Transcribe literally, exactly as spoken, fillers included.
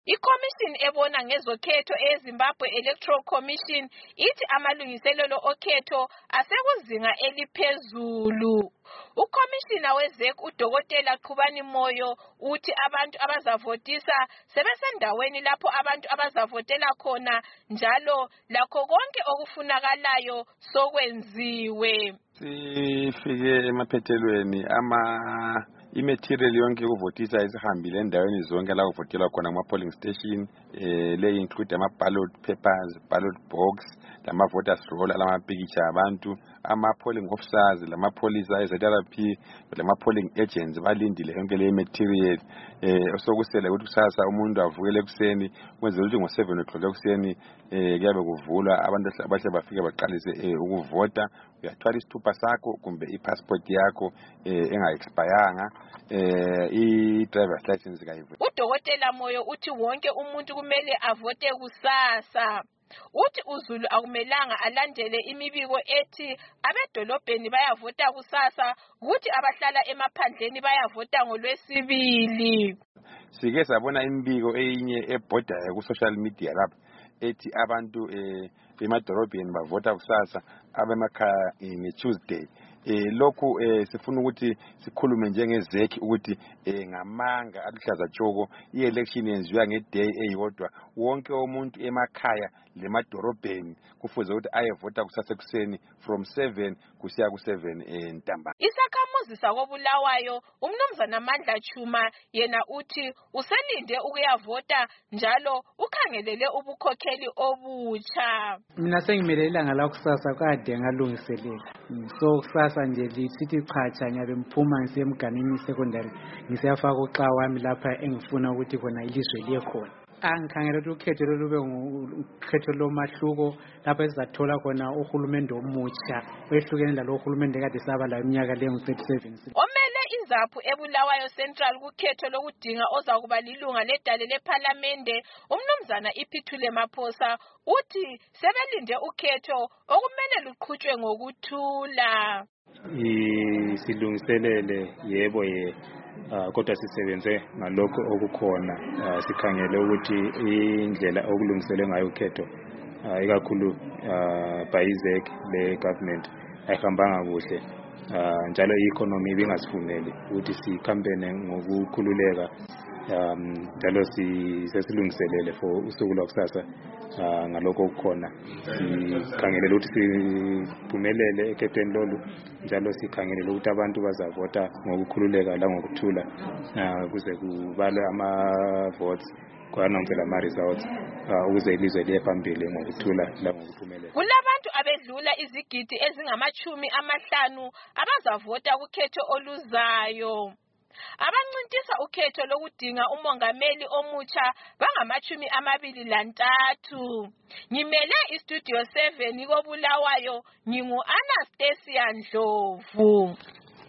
iCommission ebona ngezokhetho eZimbabwe Electoral Commission ithi amalungiselelo okhetho asekuzinga eliphezulu. UCommissioner weZEC uDokotela Qhubani Moyo uthi abantu abazavotisa sebesendaweni lapho abantu abazavotela khona njalo lakho konke okufunakalayo sokwenziwe. Sifike emaphethelweni ama imaterial yonke ukuvotisa isihambile endaweni zonke la kuvotelwa khona ama polling station eh le include ama ballot papers, ballot box, lama voters roll, lama picture abantu, ama polling officers, lama police Z R P, lama polling agents balindile yonke le material eh osokusele ukuthi kusasa umuntu avukele ekuseni kwenze ukuthi ngo seven o'clock ekuseni eh kuyabe kuvulwa abantu abahle bafike baqalise ukuvota. Uyathwala isithupha sakho kumbe ipassport yakho eh enga expiranga eh I driver's license kayivu. uDokotela Moyo uthi wonke umuntu kumele avote kusasa. Uthi uZulu akumelanga alandele imibiko ethi abedolobheni bayavota kusasa ukuthi abahlala emaphandleni bayavota ngolwesibili. Sike sabona imibiko eyinye ebhoda ku social media lapha ethi abantu eh emadolobheni bavota kusasa abemakhaya ni Tuesday. Eh lokhu eh sifuna ukuthi sikhulume njengezeki ukuthi eh ngamanga aluhlaza tshoko ielection yenziwa ngeday eyodwa wonke umuntu emakhaya lemadorobheni kufuze ukuthi ayevota kusasa kuseni from seven kusiya ku seven entamba. Isakhamuzi sakobulawayo umnumzana Amandla Chuma yena uthi uselinde ukuyavota njalo ukhangelele ubukhokheli obutsha. Mina sengimele ilanga la kusasa kade ngalungiselela. So kusasa nje lisithi chacha nyabe mphuma ngise emganini secondary ngisiyafaka uxa wami lapha engifuna ukuthi khona ilizwe liye khona. Angikhangela ukuthi ukhetho lolube ukhetho lomahluko lapha sizathola khona uhulumende omutsha wehlukene lalo uhulumende kade saba la iminyaka le ngu thirty-seven. Omele inzaphu ebulawayo Central kukhetho lokudinga ozakuba lilunga ledale leParliament umnumzana Iphithule Maphosa uthi sebelinde ukhetho okumele luqhutshwe ngokuthula. Isilungiselele yebo ye kodwa sisebenze ngalokho okukhona sikhangele ukuthi indlela okulungiselwe ngayo ukhetho ikakhulu bayizek le government ayihambanga kuhle njalo i-economy ibingasivumeli ukuthi sicampaign ngokukhululeka njalo sisesilungiselele for usuku lwakusasa ngalokho okukhona sikhangelele ukuthi siphumelele ekhethweni lolu njalo sikhangelele ukuthi abantu bazavota ngokukhululeka la ngokuthula kuze kubalwe ama votes kwanompela ama results ukuze ilizwe liye phambili ngokuthula la ngokuphumelela. Kulabantu abedlula izigidi ezingamachumi amahlanu abazavota kukhetho oluzayo. Abancintisa ukhetho lokudinga umongameli omutsha bangamachumi amabili lantathu. Ngimele istudio seven kobulawayo ngingu Anastasia Ndlovu.